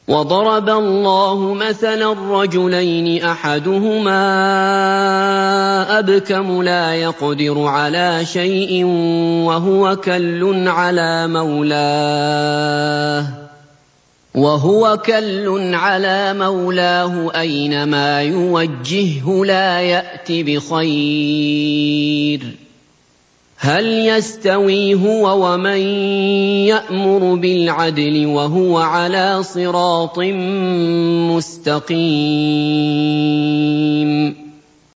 وَضَرَبَ اللَّهُ مَثَلًا رَّجُلَيْنِ أَحَدُهُمَا أَبْكَمُ لَا يَقْدِرُ عَلَىٰ شَيْءٍ وَهُوَ كَلٌّ عَلَىٰ مَوْلَاهُ أَيْنَمَا يُوَجِّههُّ لَا يَأْتِ بِخَيْرٍ ۖ هَلْ يَسْتَوِي هُوَ وَمَن يَأْمُرُ بِالْعَدْلِ وَهُوَ عَلَىٰ صِرَاطٍ مُّسْتَقِيمٍ